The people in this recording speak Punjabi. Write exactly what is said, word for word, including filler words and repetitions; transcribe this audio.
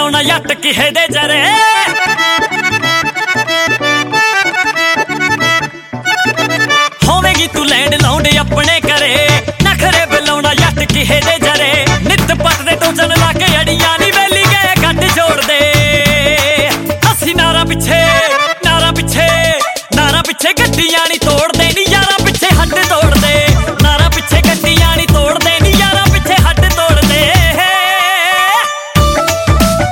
ਲਾਉਣਾ ਯੱਟ ਕਿਹੇ ਦੇ ਜਰੇ ਹੋਵੇਗੀ ਤੂੰ ਲੈਂਡ ਲਾਉਂਦੇ ਆਪਣੇ ਘਰੇ ਨਖਰੇ ਬੁਲਾਉਣਾ ਯੱਟ ਕਿਹੇ ਦੇ ਜਰੇ ਨਿੱਤ ਪੱਟ ਦੇ ਟੋਚਨ ਲਾ ਕੇ